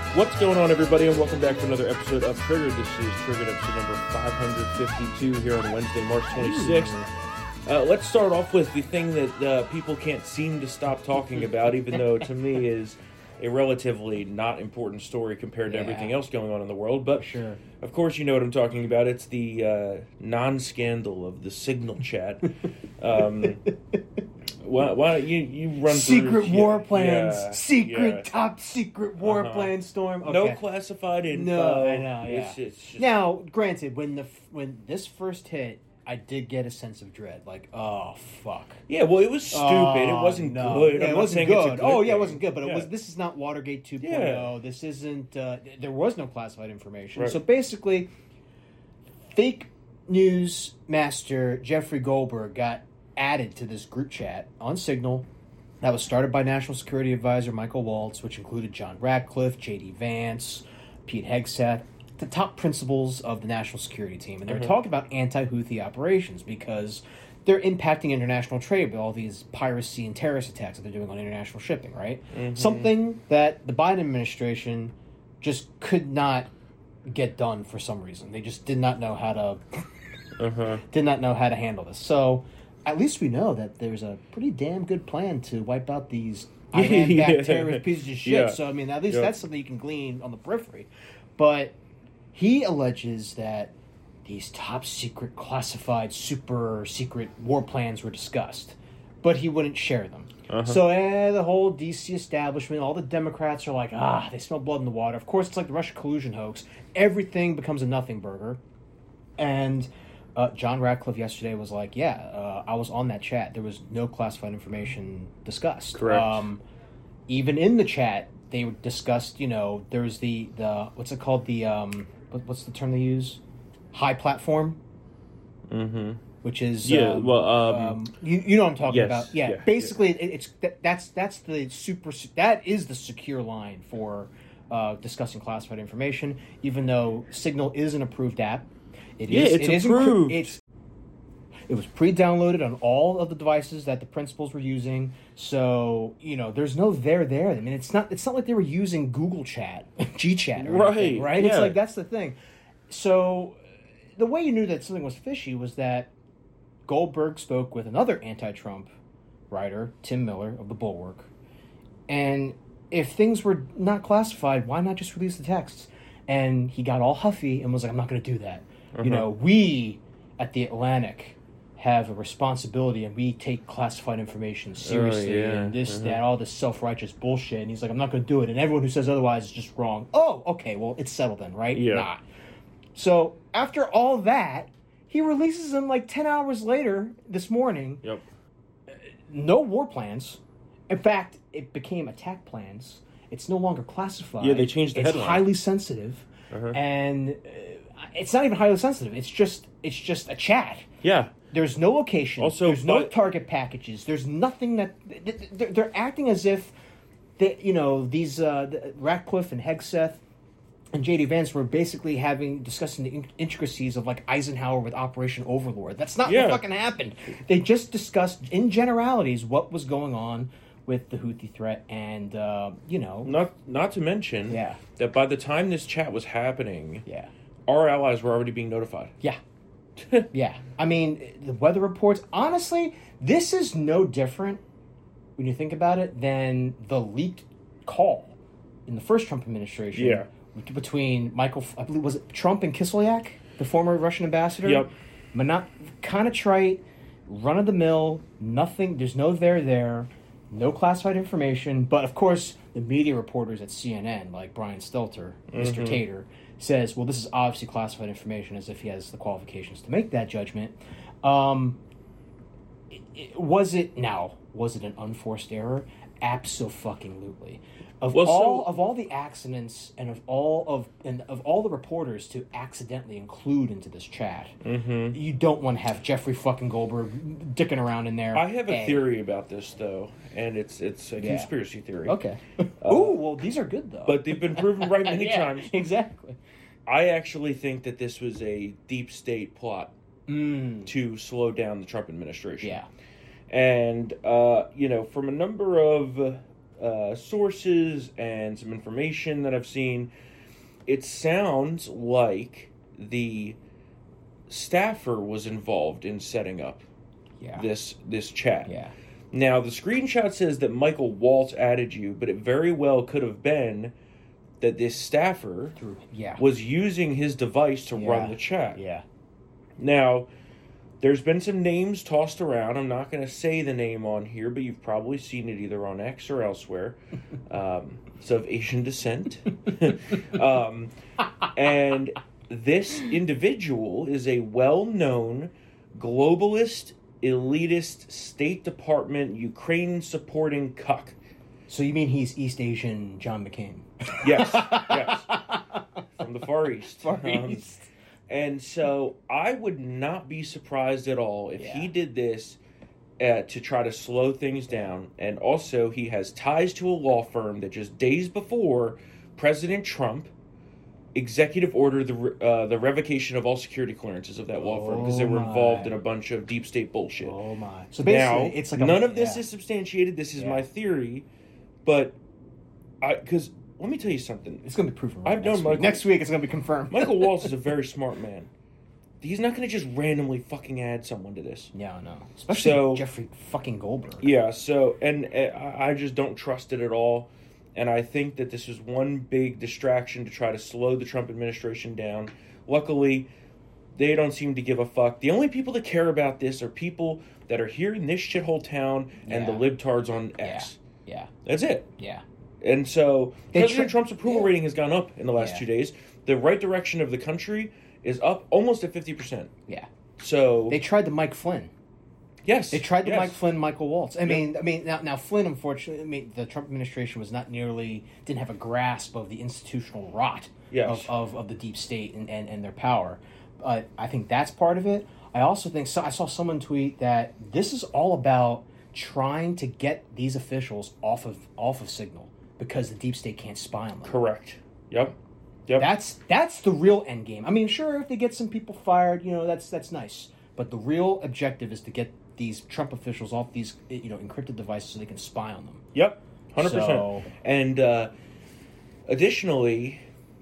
What's going on, everybody, and welcome back to another episode of Triggered. This is Triggered episode number 552 here on Wednesday, March 26th. Let's start off with the thing that people can't seem to stop talking about, even though to me is a relatively not important story compared to everything else going on in the world. But, sure, of course, you know what I'm talking about. It's the non-scandal of the Signal chat. Why don't you run secret through... war plans, top secret war plan storm. Okay. No classified info. No, I know. Yeah. It's just... Now, granted, when this first hit, I did get a sense of dread. Like, oh fuck. Yeah, well, it was stupid. It wasn't good. Yeah, it wasn't good. It wasn't good. But it was. This is not Watergate 2.0. Yeah. This isn't. There was no classified information. Right. So basically, fake news master Jeffrey Goldberg got added to this group chat on Signal that was started by National Security Advisor Michael Waltz, which included John Ratcliffe, J.D. Vance, Pete Hegseth, the top principals of the national security team. And they were talking about anti-Houthi operations because they're impacting international trade with all these piracy and terrorist attacks that they're doing on international shipping, right? Something that the Biden administration just could not get done for some reason. They just did not know how to handle this. So at least we know that there's a pretty damn good plan to wipe out these Iran-backed terrorist pieces of shit. Yeah. So, I mean, at least that's something you can glean on the periphery. But he alleges that these top secret, classified, super secret war plans were discussed, but he wouldn't share them. So the whole D.C. establishment, all the Democrats are like, they smell blood in the water. Of course, it's like the Russia collusion hoax. Everything becomes a nothing burger. And John Ratcliffe yesterday was like, I was on that chat. There was no classified information discussed. Correct. Even in the chat, they discussed, there's the what's it called? The, what's the term they use? High platform? Mm-hmm. Which is... Yeah, you know what I'm talking about. Yeah, basically, that's the super... That is the secure line for discussing classified information, even though Signal is an approved app. It's approved. It was pre-downloaded on all of the devices that the principals were using, so there's no there. I mean, it's not like they were using Google Chat, GChat, or anything, right? Yeah. It's like that's the thing. So the way you knew that something was fishy was that Goldberg spoke with another anti-Trump writer, Tim Miller of the Bulwark, and if things were not classified, why not just release the texts? And he got all huffy and was like, "I'm not going to do that." We at the Atlantic have a responsibility, and we take classified information seriously, and that, all this self-righteous bullshit. And he's like, I'm not going to do it, and everyone who says otherwise is just wrong. Oh, okay, well, it's settled then, right? Yeah. Nah. So after all that, he releases them like 10 hours later this morning. Yep. No war plans. In fact, it became attack plans. It's no longer classified. Yeah, they changed the headline. It's highly sensitive, and it's not even highly sensitive. It's just a chat. Yeah. There's no location. Also, there's no target packages. There's nothing that they're acting as if these Ratcliffe and Hegseth and J.D. Vance were basically discussing the intricacies of like Eisenhower with Operation Overlord. That's not what fucking happened. They just discussed in generalities what was going on with the Houthi threat, and not to mention that by the time this chat was happening, our allies were already being notified. Yeah. Yeah. I mean, the weather reports, honestly, this is no different when you think about it than the leaked call in the first Trump administration. Yeah. Between I believe, was it Trump and Kislyak, the former Russian ambassador? Yep. Kind of trite, run-of-the-mill, nothing, there's no there, no classified information, but of course, the media reporters at CNN, like Brian Stelter, Mr. Tater, says, well, this is obviously classified information, as if he has the qualifications to make that judgment. Was it an unforced error? Abso-fucking-lutely. Of all the accidents and of all the reporters to accidentally include into this chat, you don't want to have Jeffrey fucking Goldberg dicking around in there. I have a theory about this though, and it's a conspiracy theory. Okay. Ooh, well, these are good though. But they've been proven right many times. Exactly. I actually think that this was a deep state plot to slow down the Trump administration. Yeah. And from a number of sources and some information that I've seen, it sounds like the staffer was involved in setting up this chat. Yeah. Now, the screenshot says that Michael Waltz added you, but it very well could have been that this staffer was using his device to run the chat. Yeah. Now, there's been some names tossed around. I'm not going to say the name on here, but you've probably seen it either on X or elsewhere. It's of Asian descent. And this individual is a well-known globalist, elitist, State Department, Ukraine-supporting cuck. So you mean he's East Asian John McCain? Yes. From the Far East. Far East. And so I would not be surprised at all if he did this to try to slow things down. And also, he has ties to a law firm that just days before President Trump executive ordered the revocation of all security clearances of that law firm because they were involved in a bunch of deep state bullshit. Oh my! So basically, it's like none of this is substantiated. This is my theory, but because let me tell you something. It's going to be proven. I've known Michael. Next week, it's going to be confirmed. Michael Waltz is a very smart man. He's not going to just randomly fucking add someone to this. Yeah, no. Especially Jeffrey fucking Goldberg. Yeah. So, and I just don't trust it at all. And I think that this is one big distraction to try to slow the Trump administration down. Luckily, they don't seem to give a fuck. The only people that care about this are people that are here in this shithole town and the libtards on X. Yeah. That's it. Yeah. And so President Trump's approval rating has gone up in the last 2 days. The right direction of the country is up almost at 50%. Yeah. So they tried the Mike Flynn. Yes. They tried the Mike Flynn, Michael Waltz. I mean, now Flynn, unfortunately, the Trump administration was didn't have a grasp of the institutional rot of the deep state and their power. But I think that's part of it. I also think, I saw someone tweet that this is all about trying to get these officials off of Signal because the deep state can't spy on them. Correct. Yep. That's the real end game. I mean, sure, if they get some people fired, that's nice. But the real objective is to get these Trump officials off these encrypted devices so they can spy on them. Yep, 100%. And additionally,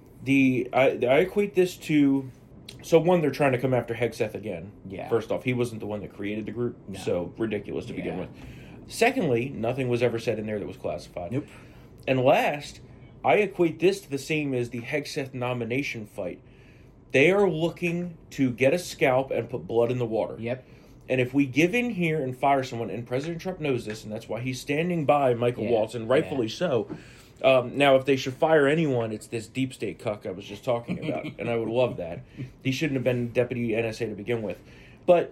I equate this to. So one, they're trying to come after Hegseth again. Yeah. First off, he wasn't the one that created the group, so ridiculous to begin with. Secondly, nothing was ever said in there that was classified. Nope. And last, I equate this to the same as the Hegseth nomination fight. They are looking to get a scalp and put blood in the water. Yep. And if we give in here and fire someone, and President Trump knows this, and that's why he's standing by Michael Waltz, and rightfully so. Now, if they should fire anyone, it's this deep state cuck I was just talking about, and I would love that. He shouldn't have been deputy NSA to begin with. But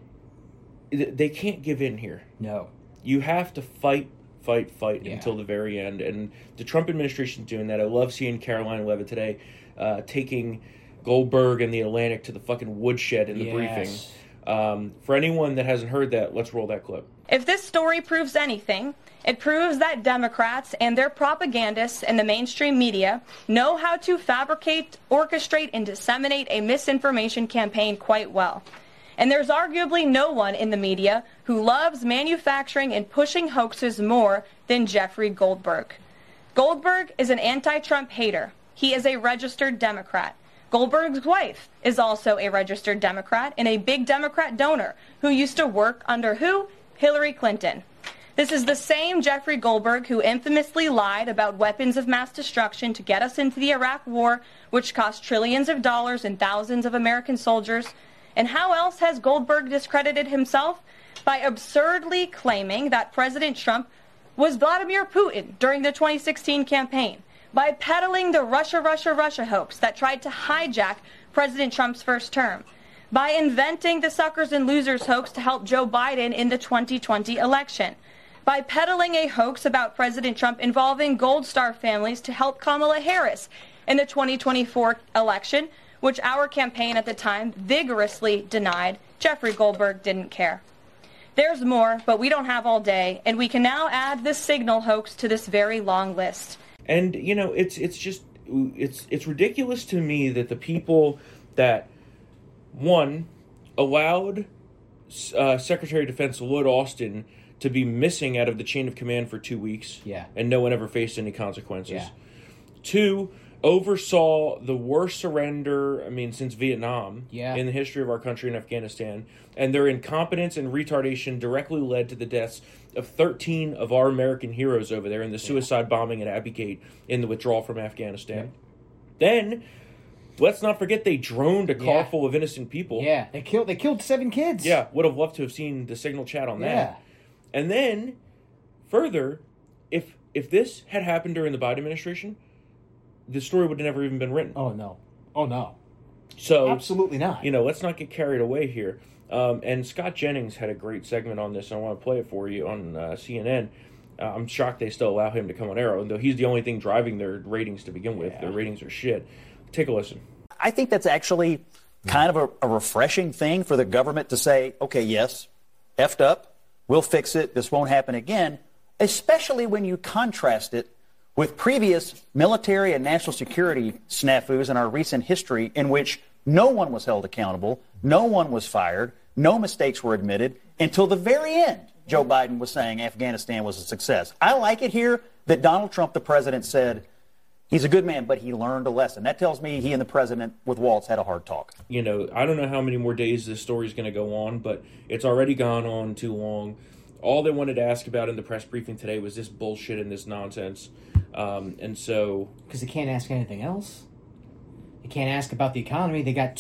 they can't give in here. No. You have to fight until the very end. And the Trump administration's doing that. I love seeing Caroline Leavitt today taking Goldberg and the Atlantic to the fucking woodshed in the briefing. For anyone that hasn't heard that, let's roll that clip. If this story proves anything, it proves that Democrats and their propagandists in the mainstream media know how to fabricate, orchestrate, and disseminate a misinformation campaign quite well. And there's arguably no one in the media who loves manufacturing and pushing hoaxes more than Jeffrey Goldberg. Goldberg is an anti-Trump hater. He is a registered Democrat. Goldberg's wife is also a registered Democrat and a big Democrat donor who used to work under who? Hillary Clinton. This is the same Jeffrey Goldberg who infamously lied about weapons of mass destruction to get us into the Iraq War, which cost trillions of dollars and thousands of American soldiers. And how else has Goldberg discredited himself? By absurdly claiming that President Trump was Vladimir Putin during the 2016 campaign. By peddling the Russia, Russia, Russia hoax that tried to hijack President Trump's first term. By inventing the suckers and losers hoax to help Joe Biden in the 2020 election. By peddling a hoax about President Trump involving Gold Star families to help Kamala Harris in the 2024 election, which our campaign at the time vigorously denied. Jeffrey Goldberg didn't care. There's more, but we don't have all day, and we can now add the Signal hoax to this very long list. And it's ridiculous to me that the people that allowed Secretary of Defense Lloyd Austin to be missing out of the chain of command for 2 weeks. Yeah. And no one ever faced any consequences. Yeah. 2, oversaw the worst surrender, since Vietnam in the history of our country in Afghanistan. And their incompetence and retardation directly led to the deaths of 13 of our American heroes over there in the suicide bombing at Abbey Gate in the withdrawal from Afghanistan. Then, let's not forget they droned a car full of innocent people. Yeah, they killed 7 kids. Yeah, would have loved to have seen the signal chat on that. Yeah. And then, further, if this had happened during the Biden administration, the story would have never even been written. Oh, no. So absolutely not. Let's not get carried away here. And Scott Jennings had a great segment on this, and I want to play it for you on CNN. I'm shocked they still allow him to come on air, though he's the only thing driving their ratings to begin with. Their ratings are shit. Take a listen. I think that's actually kind of a refreshing thing for the government to say, okay, yes, effed up, we'll fix it, this won't happen again, especially when you contrast it with previous military and national security snafus in our recent history in which no one was held accountable, no one was fired, no mistakes were admitted, until the very end, Joe Biden was saying Afghanistan was a success. I like it here that Donald Trump, the president, said he's a good man, but he learned a lesson. That tells me he and the president with Waltz had a hard talk. I don't know how many more days this story is going to go on, but it's already gone on too long. All they wanted to ask about in the press briefing today was this bullshit and this nonsense. And so, because they can't ask anything else. They can't ask about the economy. We got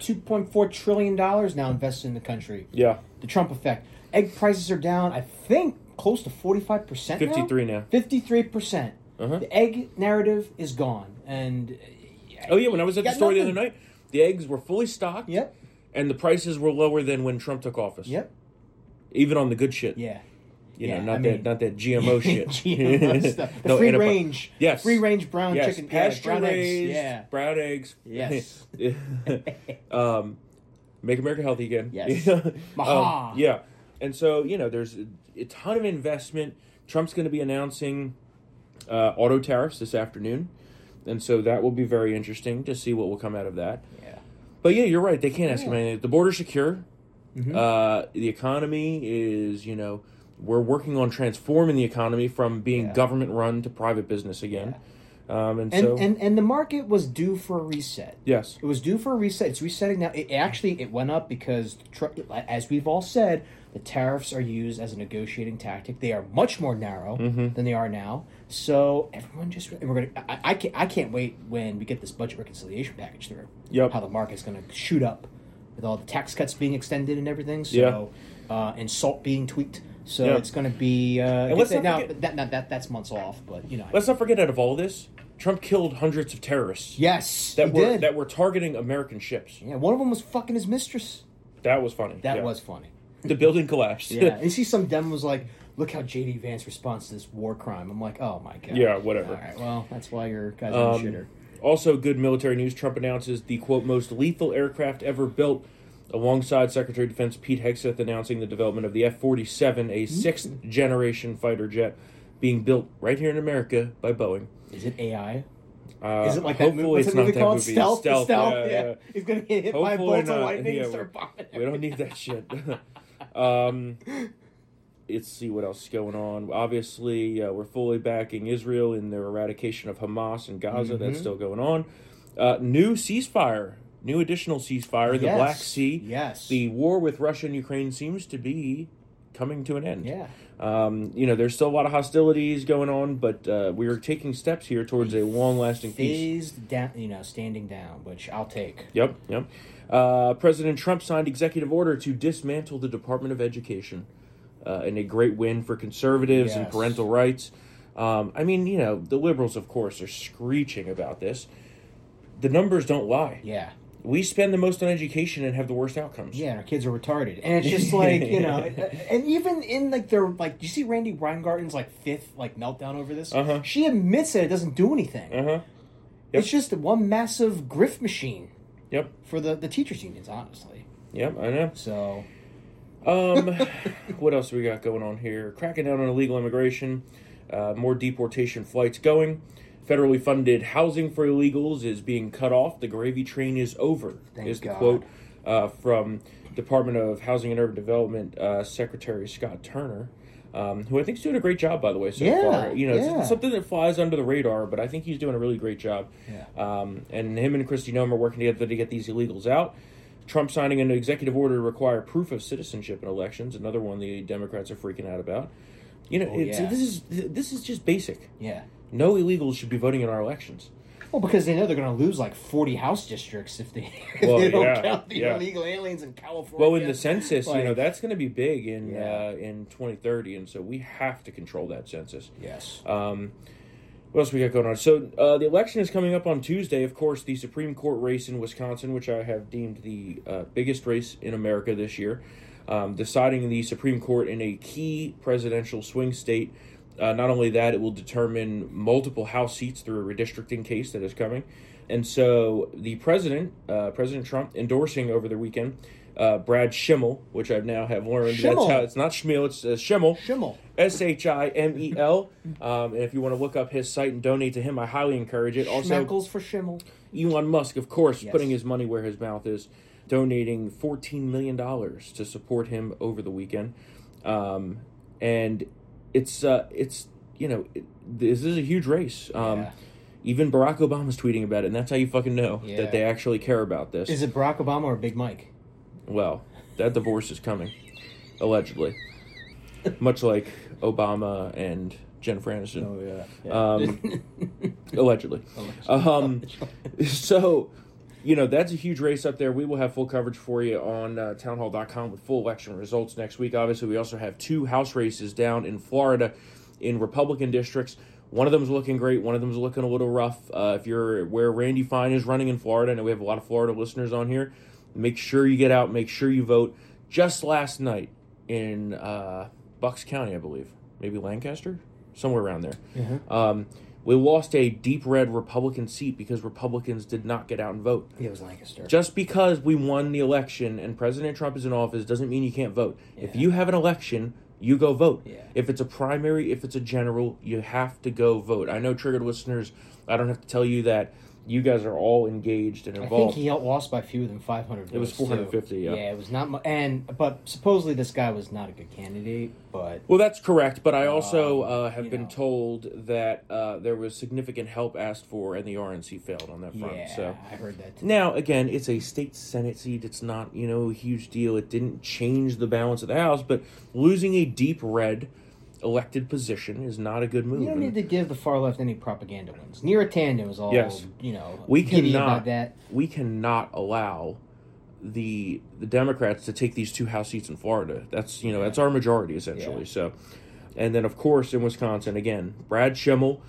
$2.4 trillion now invested in the country. Yeah. The Trump effect. Egg prices are down, I think, close to 45% 53 now. 53%. The egg narrative is gone. And when I was at the store the other night, the eggs were fully stocked. Yep. And the prices were lower than when Trump took office. Yep. Even on the good shit. Yeah. Not that GMO shit. GMO stuff. The free range. Yes. Free range brown chicken. Pasture raised. Yeah. Brown eggs. Yes. Make America healthy again. Yes. Yeah. And so, there's a ton of investment. Trump's going to be announcing auto tariffs this afternoon. And so that will be very interesting to see what will come out of that. Yeah. But yeah, you're right. They can't ask him anything. The border's secure. The economy is, we're working on transforming the economy from being government run to private business again. And the market was due for a reset. Yes. It was due for a reset. It's resetting now. It went up because, as we've all said, the tariffs are used as a negotiating tactic. They are much more narrow than they are now. So everyone I can't wait when we get this budget reconciliation package through. Yep. How the market's going to shoot up with all the tax cuts being extended and everything. So and SALT being tweaked. So it's going to be. That's months off, but let's not forget, out of all this, Trump killed hundreds of terrorists. Yes, that were targeting American ships. Yeah, one of them was fucking his mistress. That was funny. That was funny. The building collapsed. Yeah, you see some demo was like, "Look how J.D. Vance responds to this war crime." I'm like, "Oh my god." Yeah, whatever. All right, well, that's why your guys are a shitter. Also, good military news. Trump announces the quote most lethal aircraft ever built, alongside Secretary of Defense Pete Hegseth announcing the development of the F-47, a sixth-generation fighter jet being built right here in America by Boeing. Is it AI? Is it like that movie? What's the movie called? Stealth. Yeah. He's going to get hit by a bolt of lightning and start bombing. We don't need that shit. Let's see what else is going on. Obviously, we're fully backing Israel in their eradication of Hamas in Gaza. That's still going on. New additional ceasefire, the Black Sea. Yes. The war with Russia and Ukraine seems to be coming to an end. Yeah. There's still a lot of hostilities going on, but we are taking steps here towards a long-lasting peace. Standing down, which I'll take. Yep. President Trump signed executive order to dismantle the Department of Education, in a great win for conservatives and parental rights. The liberals, of course, are screeching about this. The numbers don't lie. Yeah. We spend the most on education and have the worst outcomes. Yeah, and our kids are retarded. And it's just like, and even in do you see Randy Weingarten's fifth meltdown over this? Uh-huh. She admits that it doesn't do anything. Uh-huh. Yep. It's just one massive grift machine. Yep. For the teachers unions, honestly. Yep, I know. So what else we got going on here? Cracking down on illegal immigration, more deportation flights going. Federally funded housing for illegals is being cut off. The gravy train is over, is the quote from Department of Housing and Urban Development Secretary Scott Turner. who I think is doing a great job, by the way, so far. It's something that flies under the radar, but I think he's doing a really great job. Yeah. And him and Kristi Noem are working together to get these illegals out. Trump signing an executive order to require proof of citizenship in elections, another one the Democrats are freaking out about. This is just basic. Yeah. No illegals should be voting in our elections. Well, because they know they're going to lose like 40 House districts if they don't count the illegal aliens in California. Well, in the census, that's going to be big in 2030, and so we have to control that census. Yes. What else we got going on? So the election is coming up on Tuesday. Of course, the Supreme Court race in Wisconsin, which I have deemed the biggest race in America this year, deciding the Supreme Court in a key presidential swing state. Not only that, it will determine multiple House seats through a redistricting case that is coming. And so the president, President Trump, endorsing over the weekend Brad Schimel, which I now have learned. Schimel. That's how it's not Schmiel, it's Schimel. Schimel. Schimel. And if you want to look up his site and donate to him, I highly encourage it. Also, Schmeckles for Schimel. Elon Musk, of course, Yes. putting his money where his mouth is, donating $14 million to support him over the weekend. And this is a huge race. Even Barack Obama's tweeting about it, and that's how you fucking know that they actually care about this. Is it Barack Obama or Big Mike? Well, that divorce is coming, allegedly. Much like Obama and Jennifer Aniston. Oh, yeah. Allegedly. So, that's a huge race up there. We will have full coverage for you on townhall.com with full election results next week. Obviously, we also have 2 House races down in Florida in Republican districts. One of them is looking great. One of them is looking a little rough. If you're where Randy Fine is running in Florida, I know we have a lot of Florida listeners on here. Make sure you get out. Make sure you vote. Just last night in Bucks County, I believe. Maybe Lancaster? Somewhere around there. Mm-hmm. We lost a deep red Republican seat because Republicans did not get out and vote. It was Lancaster. Just because we won the election and President Trump is in office doesn't mean you can't vote. Yeah. If you have an election, you go vote. Yeah. If it's a primary, if it's a general, you have to go vote. I know Triggered listeners, I don't have to tell you that you guys are all engaged and involved. I think he lost by fewer than 500 votes. It was 450, too. yeah. Yeah, it was not much. But supposedly this guy was not a good candidate, but... Well, that's correct, but I also have been told that there was significant help asked for and the RNC failed on that front. Yeah, so. I heard that too. Now, again, it's a state Senate seat. It's not, a huge deal. It didn't change the balance of the House, but losing a deep red elected position is not a good move. You don't need to give the far left any propaganda wins. Neera Tanden was all, we giddy cannot, about that. We cannot allow the Democrats to take these 2 House seats in Florida. That's, that's our majority, essentially. Yeah. So, and then, of course, in Wisconsin, again, Brad Schimel,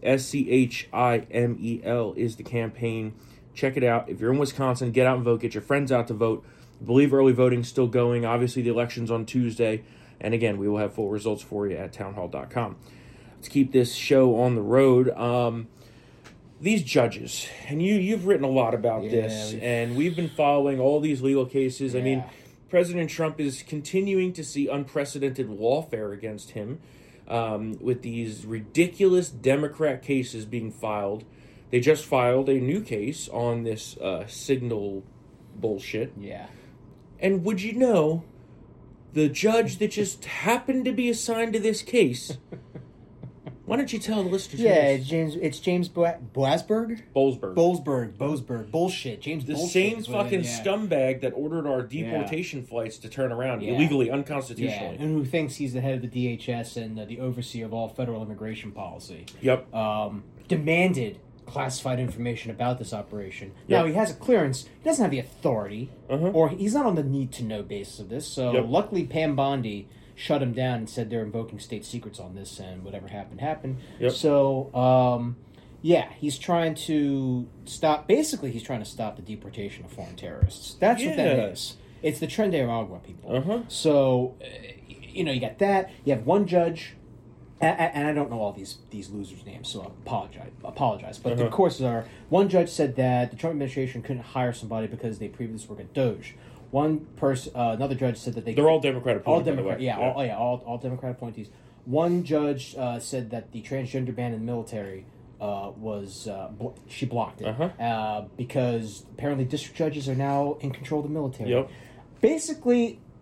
Schimel is the campaign. Check it out. If you're in Wisconsin, get out and vote. Get your friends out to vote. I believe early voting's still going. Obviously, the election's on Tuesday. And again, we will have full results for you at townhall.com. Let's keep this show on the road. These judges, and you've written a lot about this, and we've been following all these legal cases. Yeah. I mean, President Trump is continuing to see unprecedented lawfare against him with these ridiculous Democrat cases being filed. They just filed a new case on this signal bullshit. Yeah. And would you know... the judge that just happened to be assigned to this case. Why don't you tell the listeners? Yeah, it's James Blasberg? Boasberg. Bullshit. James The Bullshit same is what it fucking is, yeah. scumbag that ordered our deportation flights to turn around illegally, unconstitutionally. Yeah, and who thinks he's the head of the DHS and the overseer of all federal immigration policy. Yep. Demanded classified information about this operation. Now, he has a clearance. He doesn't have the authority, or he's not on the need-to-know basis of this. So, luckily, Pam Bondi shut him down and said they're invoking state secrets on this, and whatever happened. Yep. So, he's trying to stop... Basically, he's trying to stop the deportation of foreign terrorists. That's what that is. It's the Tren de Aragua people. So, you got that. You have one judge... And I don't know all these losers' names, so I apologize. But the courses are: one judge said that the Trump administration couldn't hire somebody because they previously worked at Doge. Another judge said that they're all Democrat appointees. All Democrat, all Democrat appointees. One judge said that the transgender ban in the military she blocked it because apparently district judges are now in control of the military. Yep. Basically,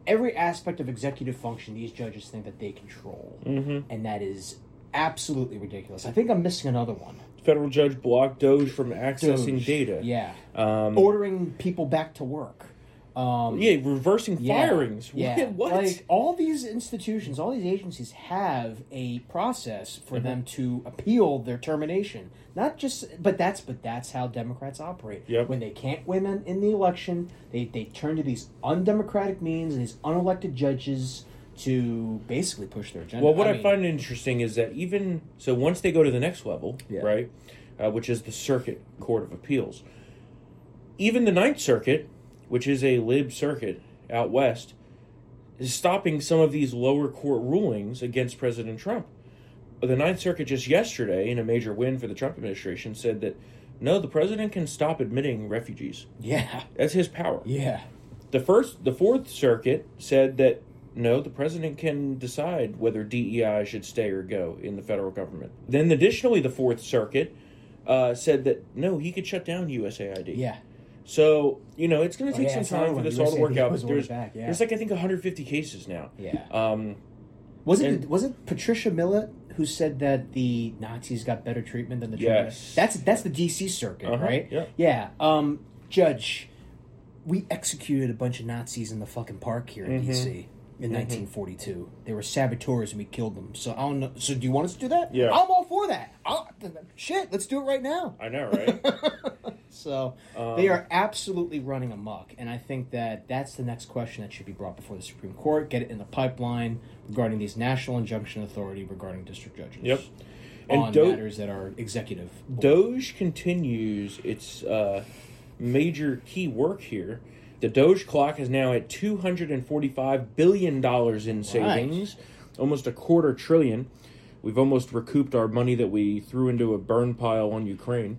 every aspect of executive function, these judges think that they control. And that is absolutely ridiculous. I think I'm missing another one. Federal judge blocked Doge from accessing data. Yeah. Ordering people back to work. Reversing firings. Yeah. What? Like, all these institutions, all these agencies have a process for them to appeal their termination. Not just, but that's how Democrats operate. Yep. When they can't win in the election, they turn to these undemocratic means and these unelected judges to basically push their agenda. Well, what I find interesting is that once they go to the next level, right, which is the Circuit Court of Appeals, even the Ninth Circuit, which is a lib circuit out west, is stopping some of these lower court rulings against President Trump. The Ninth Circuit just yesterday, in a major win for the Trump administration, said that, no, the president can stop admitting refugees. Yeah. That's his power. Yeah. The Fourth Circuit said that, no, the president can decide whether DEI should stay or go in the federal government. Then additionally, the Fourth Circuit said that, no, he could shut down USAID. Yeah. So, it's going to take some time for this all to work out. But there's like, I think, 150 cases now. Yeah. Was it Patricia Millett who said that the Nazis got better treatment than the Germans? Yes. That's the D.C. circuit, right? Yeah. Yeah. Judge, we executed a bunch of Nazis in the fucking park here in D.C. in 1942. They were saboteurs and we killed them. So I don't know. So do you want us to do that? Yeah. I'm all for that. Shit, let's do it right now. I know, right? So they are absolutely running amok, and I think that that's the next question that should be brought before the Supreme Court. Get it in the pipeline regarding these national injunction authority regarding district judges. Yep. And on matters that are executive. Doge continues its major key work here. The Doge clock is now at $245 billion in savings, almost $250 billion. We've almost recouped our money that we threw into a burn pile on Ukraine.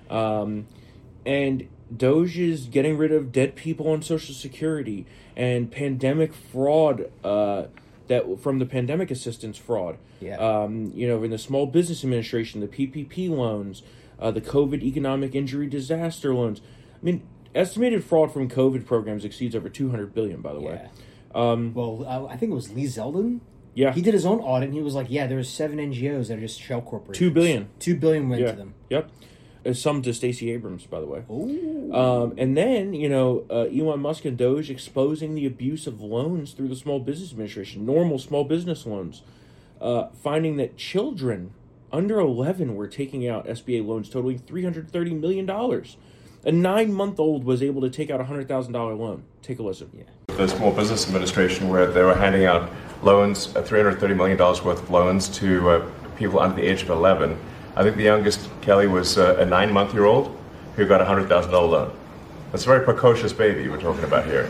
And Doge is getting rid of dead people on Social Security and pandemic fraud that from the pandemic assistance fraud. Yeah. In the Small Business Administration, the PPP loans, the COVID economic injury disaster loans. I mean, estimated fraud from COVID programs exceeds over $200 billion, by the way. I think it was Lee Zeldin. Yeah. He did his own audit, and he was like, there was 7 NGOs that are just shell corporations. $2 billion. $2 billion went to them. Yep. Some to Stacey Abrams, by the way. Ooh. And then, Elon Musk and Doge exposing the abuse of loans through the Small Business Administration, normal small business loans, finding that children under 11 were taking out SBA loans totaling $330 million. A 9-month-old was able to take out a $100,000 loan. Take a listen. Yeah. The Small Business Administration, where they were handing out loans, $330 million worth of loans to people under the age of 11. I think the youngest, Kelly, was a 9-month-old who got a $100,000 loan. That's a very precocious baby we're talking about here.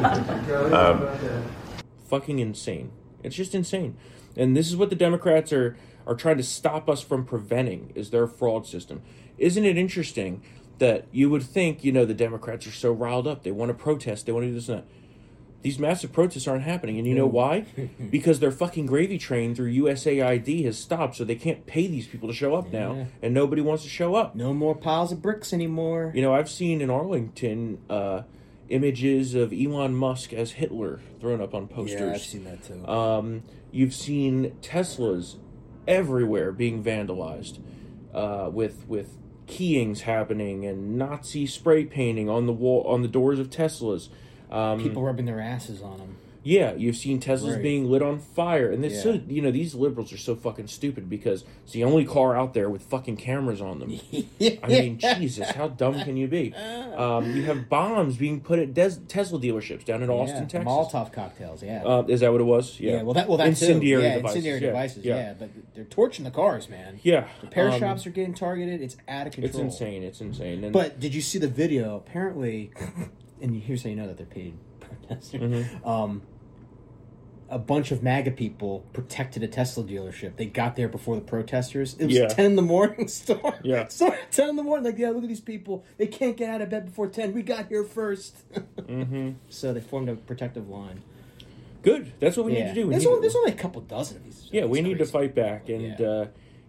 Fucking insane. It's just insane. And this is what the Democrats are trying to stop us from preventing, is their fraud system. Isn't it interesting that you would think, the Democrats are so riled up, they want to protest, they want to do this and that. These massive protests aren't happening, and you know why? Because their fucking gravy train through USAID has stopped, so they can't pay these people to show up now, and nobody wants to show up. No more piles of bricks anymore. I've seen in Arlington images of Elon Musk as Hitler thrown up on posters. Yeah, I've seen that too. You've seen Teslas everywhere being vandalized, with keyings happening and Nazi spray painting on the wall, on the doors of Teslas. People rubbing their asses on them. Yeah, you've seen Teslas being lit on fire, and it's so these liberals are so fucking stupid because it's the only car out there with fucking cameras on them. I mean, Jesus, how dumb can you be? You have bombs being put at Tesla dealerships down in Austin, Texas. Molotov cocktails. Is that what it was? Yeah. Well, that incendiary too. devices. Incendiary devices. Yeah, but they're torching the cars, man. Yeah, repair shops are getting targeted. It's out of control. It's insane. And but did you see the video? Apparently, and here's how you know that they're paid protesters. A bunch of MAGA people protected a Tesla dealership. They got there before the protesters. It was 10 in the morning. Start at 10 in the morning. Like, look at these people. They can't get out of bed before 10. We got here first. So they formed a protective line. Good. That's what we need to do. There's only a couple dozen of these. Yeah, we need to fight back. And,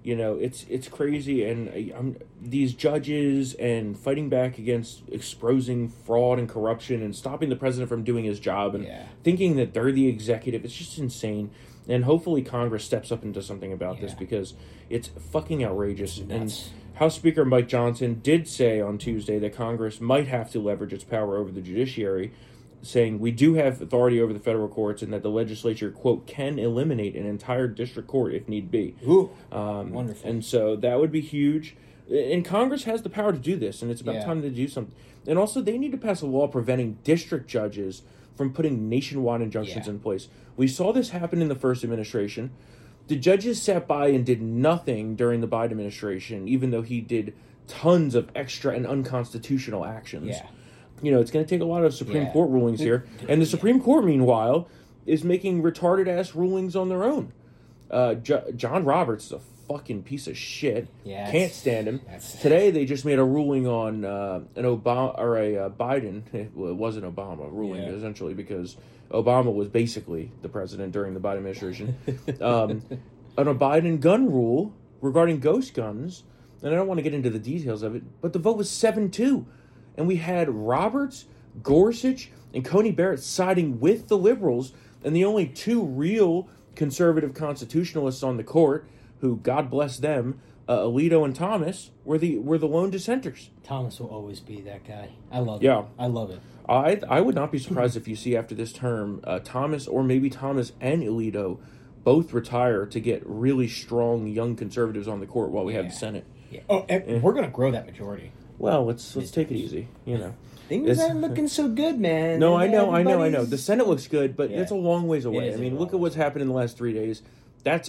You know, it's crazy, and these judges and fighting back against exposing fraud and corruption and stopping the president from doing his job and thinking that they're the executive. It's just insane. And hopefully Congress steps up and does something about this, because it's fucking outrageous. And House Speaker Mike Johnson did say on Tuesday that Congress might have to leverage its power over the judiciary, saying we do have authority over the federal courts and that the legislature, quote, can eliminate an entire district court if need be. Ooh, wonderful. And so that would be huge. And Congress has the power to do this, and it's about time to do something. And also, they need to pass a law preventing district judges from putting nationwide injunctions in place. We saw this happen in the first administration. The judges sat by and did nothing during the Biden administration, even though he did tons of extra and unconstitutional actions. Yeah. You know, it's going to take a lot of Supreme Court rulings here. And the Supreme Court, meanwhile, is making retarded-ass rulings on their own. John Roberts is a fucking piece of shit. Yeah, can't stand him. Today, they just made a ruling on an Obama or a Biden. Well, it was an Obama ruling, essentially, because Obama was basically the president during the Biden administration. On a Biden gun rule regarding ghost guns, and I don't want to get into the details of it, but the vote was 7-2. And we had Roberts, Gorsuch, and Coney Barrett siding with the liberals, and the only two real conservative constitutionalists on the court, who, God bless them, Alito and Thomas, were the lone dissenters. Thomas will always be that guy. I love it. Yeah. I love it. I would not be surprised if you see after this term Thomas, or maybe Thomas and Alito, both retire to get really strong young conservatives on the court while we have the Senate. Yeah. Oh, we're going to grow that majority. Well, let's take it easy, you know. Things aren't looking so good, man. No, I know. The Senate looks good, but it's a long ways away. I mean, look at what's happened in the last 3 days. That's,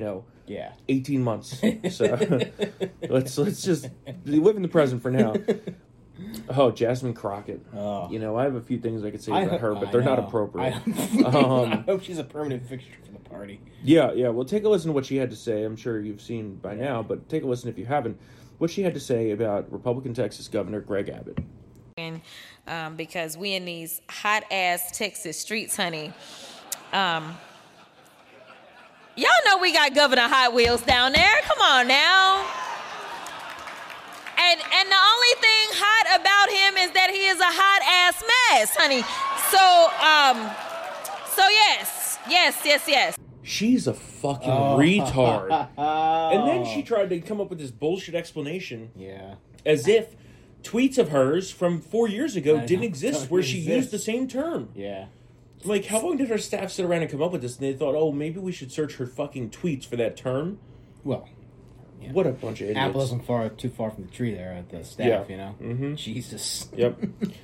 18 months. So let's just live in the present for now. Oh, Jasmine Crockett. Oh. I have a few things I could say about her, but they're not appropriate. I hope she's a permanent fixture for the party. Yeah. Well, take a listen to what she had to say. I'm sure you've seen by now, but take a listen if you haven't. What she had to say about Republican Texas Governor Greg Abbott. Because we in these hot-ass Texas streets, honey. Y'all know we got Governor Hot Wheels down there. Come on now. And the only thing hot about him is that he is a hot-ass mess, honey. So yes. She's a fucking retard. And then she tried to come up with this bullshit explanation. Yeah. As if tweets of hers from 4 years ago didn't exist, where she used the same term. Yeah. Like, how long did her staff sit around and come up with this? And they thought, maybe we should search her fucking tweets for that term? Well, yeah. What a bunch of idiots. Apple isn't too far from the tree there at the staff, Mm-hmm. Jesus. Yep.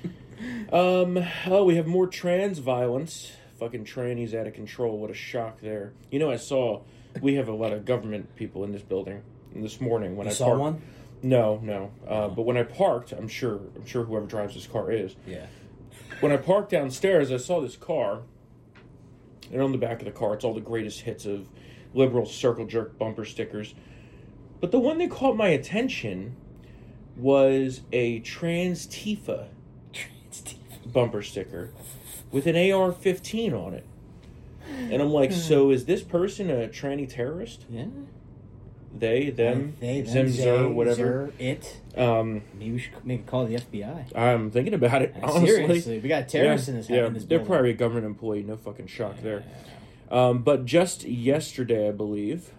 We have more trans violence. Fucking trannies out of control. What a shock there. I saw, we have a lot of government people in this building. And this morning when I saw parked, one? No. But when I parked, I'm sure whoever drives this car is. Yeah. When I parked downstairs, I saw this car. And on the back of the car, it's all the greatest hits of liberal circle jerk bumper stickers. But the one that caught my attention was a Trans Tifa bumper sticker with an AR-15 on it. And I'm like, so is this person a tranny terrorist? Yeah. They, them, they, Zim, Zer, whatever. It. Maybe we should make a call to the FBI. I'm thinking about it, honestly. Seriously, we got terrorists in this building. They're probably a government employee. No fucking shock there. But just yesterday, I believe,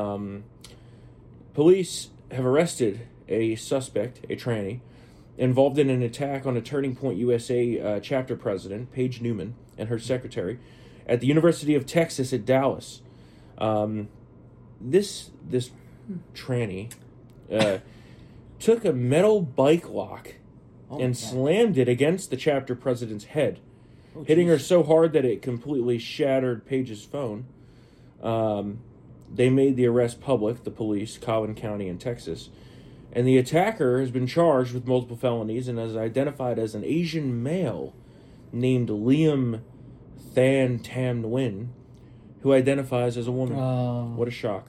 police have arrested a suspect, a tranny, involved in an attack on a Turning Point USA chapter president, Paige Newman, and her secretary, at the University of Texas at Dallas. This tranny took a metal bike lock and slammed it against the chapter president's head, hitting her so hard that it completely shattered Paige's phone. They made the arrest public, the police, Collin County in Texas. And the attacker has been charged with multiple felonies and is identified as an Asian male named Liam Than Tam Nguyen, who identifies as a woman. What a shock.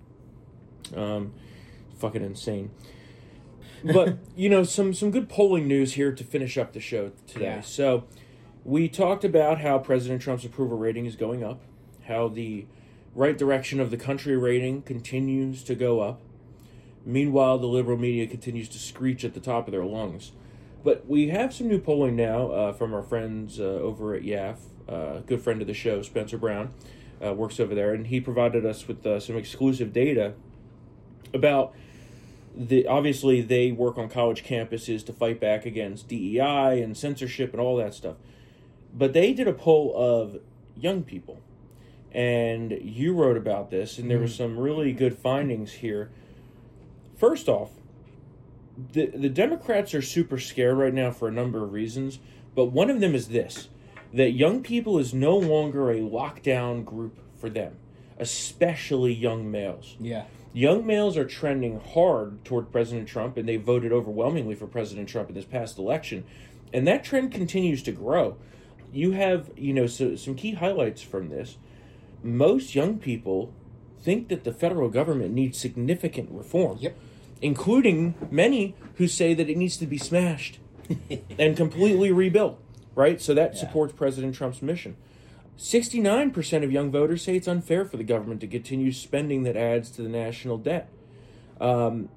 Fucking insane. But, some good polling news here to finish up the show today. Yeah. So, we talked about how President Trump's approval rating is going up, how the right direction of the country rating continues to go up. Meanwhile, the liberal media continues to screech at the top of their lungs. But we have some new polling now from our friends over at YAF. A good friend of the show, Spencer Brown, works over there, and he provided us with some exclusive data about obviously they work on college campuses to fight back against DEI and censorship and all that stuff. But they did a poll of young people, and you wrote about this, and there were some really good findings here. First off, the Democrats are super scared right now for a number of reasons, but one of them is this, that young people is no longer a lockdown group for them, especially young males. Yeah. Young males are trending hard toward President Trump, and they voted overwhelmingly for President Trump in this past election. And that trend continues to grow. You have, some key highlights from this. Most young people think that the federal government needs significant reform. Yep. Including many who say that it needs to be smashed and completely rebuilt, right? So that supports President Trump's mission. 69% of young voters say it's unfair for the government to continue spending that adds to the national debt. All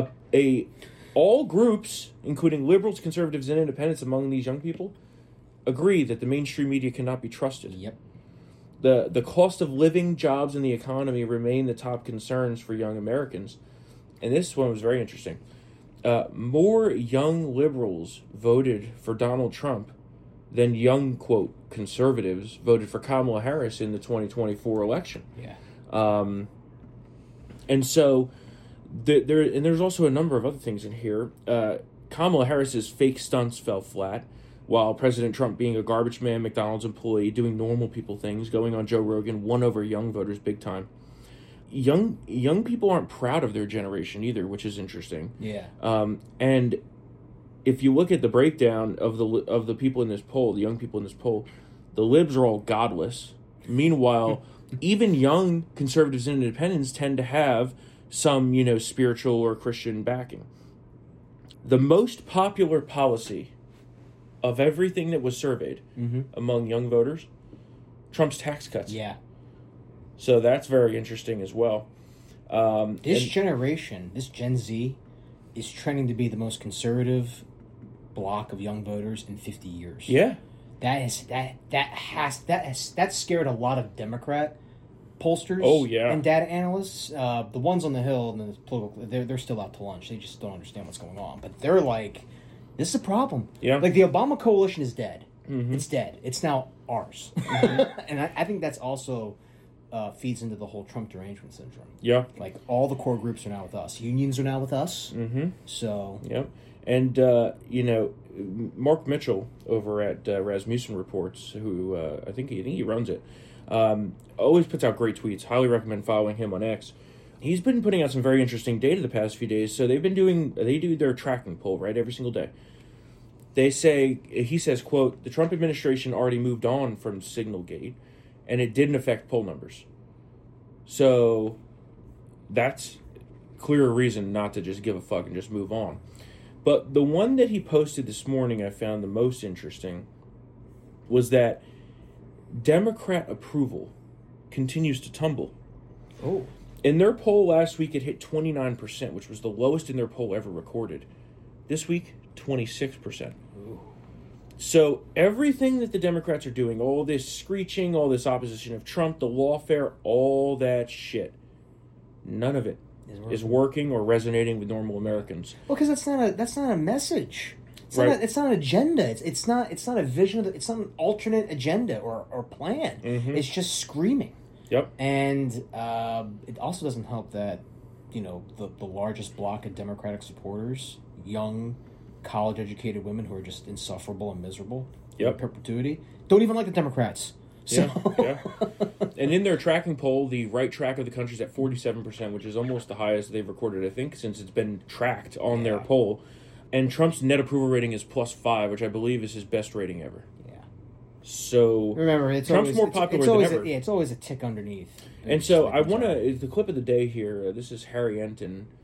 groups, including liberals, conservatives, and independents among these young people, agree that the mainstream media cannot be trusted. Yep. The cost of living, jobs, and the economy remain the top concerns for young Americans. And this one was very interesting. More young liberals voted for Donald Trump than young, quote, conservatives voted for Kamala Harris in the 2024 election. Yeah. And so there's also a number of other things in here. Kamala Harris's fake stunts fell flat, while President Trump, being a garbage man, McDonald's employee, doing normal people things, going on Joe Rogan, won over young voters big time. Young people aren't proud of their generation either, which is interesting. Yeah. And if you look at the breakdown of the people in this poll, the young people in this poll, the libs are all godless. Meanwhile, even young conservatives and independents tend to have some, spiritual or Christian backing. The most popular policy of everything that was surveyed among young voters, Trump's tax cuts. Yeah. So that's very interesting as well. This generation, this Gen Z, is trending to be the most conservative block of young voters in 50 years. Yeah. That scared a lot of Democrat pollsters. Oh, yeah. And data analysts. The ones on the Hill and the political, they're still out to lunch. They just don't understand what's going on. But they're like, this is a problem. Yeah. Like the Obama coalition is dead. Mm-hmm. It's dead. It's now ours. Mm-hmm. And I think that's also feeds into the whole Trump derangement syndrome. Yeah. Like all the core groups are now with us. Unions are now with us. Mm-hmm. So. Yeah. And, Mark Mitchell over at Rasmussen Reports, who I think he runs it, always puts out great tweets. Highly recommend following him on X. He's been putting out some very interesting data the past few days. So they do their tracking poll, right, every single day. He says, quote, the Trump administration already moved on from Signalgate, and it didn't affect poll numbers. So that's clear reason not to just give a fuck and just move on. But the one that he posted this morning I found the most interesting was that Democrat approval continues to tumble. Oh. In their poll last week, it hit 29%, which was the lowest in their poll ever recorded. This week, 26%. Ooh. So everything that the Democrats are doing, all this screeching, all this opposition of Trump, the lawfare, all that shit, none of it is working or resonating with normal Americans. Well, because that's not a message. It's not an agenda. It's not a vision. It's not an alternate agenda or plan. Mm-hmm. It's just screaming. Yep. And it also doesn't help that the largest block of Democratic supporters, young, college-educated women who are just insufferable and miserable in perpetuity, don't even like the Democrats. So. Yeah. And in their tracking poll, the right track of the country is at 47%, which is almost the highest they've recorded, I think, since it's been tracked on their poll. And Trump's net approval rating is +5, which I believe is his best rating ever. Yeah. So remember, Trump's more popular than ever. It's always a tick underneath. And so I want to, the clip of the day here, this is Harry Enton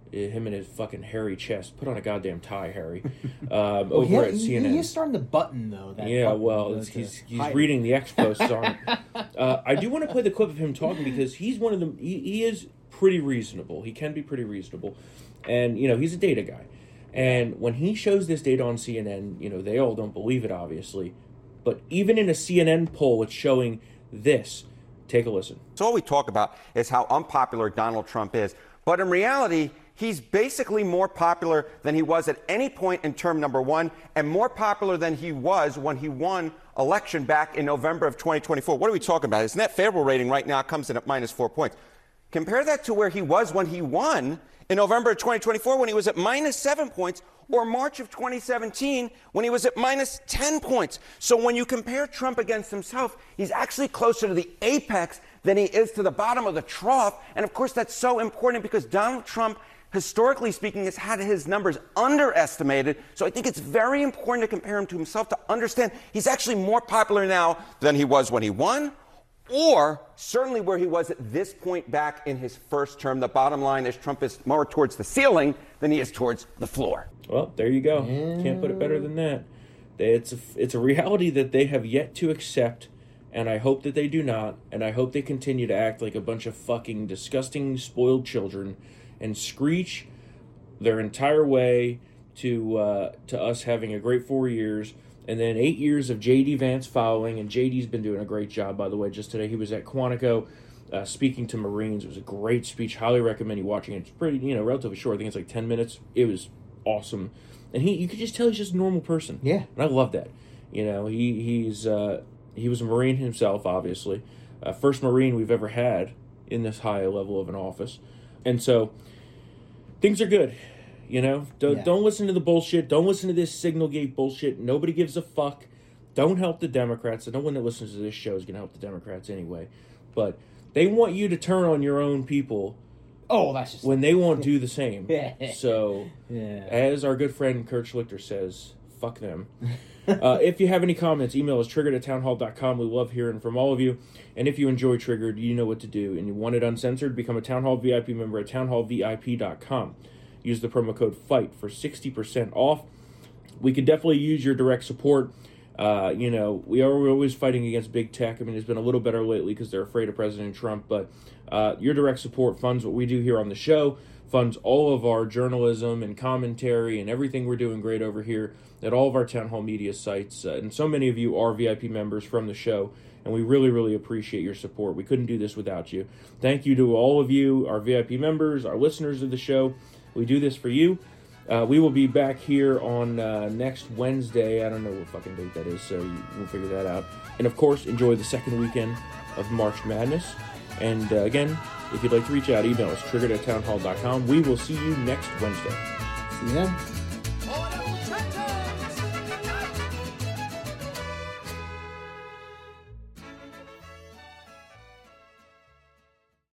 him and his fucking hairy chest. Put on a goddamn tie, Harry. Over at CNN. He is starting to button, though. He's reading the X posts on it. I do want to play the clip of him talking because he's one of them. He is pretty reasonable. He can be pretty reasonable. And, he's a data guy. And when he shows this data on CNN, they all don't believe it, obviously. But even in a CNN poll, it's showing this. Take a listen. So all we talk about is how unpopular Donald Trump is. But in reality, he's basically more popular than he was at any point in term number one, and more popular than he was when he won election back in November of 2024. What are we talking about? His net favorable rating right now comes in at -4 points. Compare that to where he was when he won in November of 2024, when he was at -7 points, or March of 2017, when he was at -10 points. So when you compare Trump against himself, he's actually closer to the apex than he is to the bottom of the trough. And of course, that's so important because Donald Trump, historically speaking, has had his numbers underestimated. So I think it's very important to compare him to himself to understand he's actually more popular now than he was when he won, or certainly where he was at this point back in his first term. The bottom line is Trump is more towards the ceiling than he is towards the floor. Well, there you go. Can't put it better than that. It's a reality that they have yet to accept, and I hope that they do not, and I hope they continue to act like a bunch of fucking disgusting, spoiled children and screech their entire way to us having a great 4 years. And then 8 years of J.D. Vance following, and J.D.'s been doing a great job, by the way. Just today, he was at Quantico speaking to Marines. It was a great speech. Highly recommend you watching it. It's pretty, relatively short. I think it's like 10 minutes. It was awesome. And you could just tell he's just a normal person. Yeah. And I love that. He was a Marine himself, obviously. First Marine we've ever had in this high level of an office. And so, things are good. Don't listen to the bullshit. Don't listen to this Signalgate bullshit. Nobody gives a fuck. Don't help the Democrats. No one that listens to this show is going to help the Democrats anyway. But they want you to turn on your own people. Oh, that's just when they won't do the same. So, yeah. As our good friend Kurt Schlichter says, fuck them. If you have any comments, email us triggered@townhall.com. We love hearing from all of you. And if you enjoy Triggered, you know what to do. And you want it uncensored, become a Town Hall VIP member at townhallvip.com. Use the promo code FIGHT for 60% off. We could definitely use your direct support. We're always fighting against big tech. I mean, it's been a little better lately because they're afraid of President Trump. But your direct support funds what we do here on the show, funds all of our journalism and commentary and everything we're doing great over here at all of our Town Hall media sites. And so many of you are VIP members from the show, and we really, really appreciate your support. We couldn't do this without you. Thank you to all of you, our VIP members, our listeners of the show. We do this for you. We will be back here on next Wednesday. I don't know what fucking date that is, so we'll figure that out. And, of course, enjoy the second weekend of March Madness. And, again, if you'd like to reach out, email us, triggered@townhall.com. We will see you next Wednesday. See you then.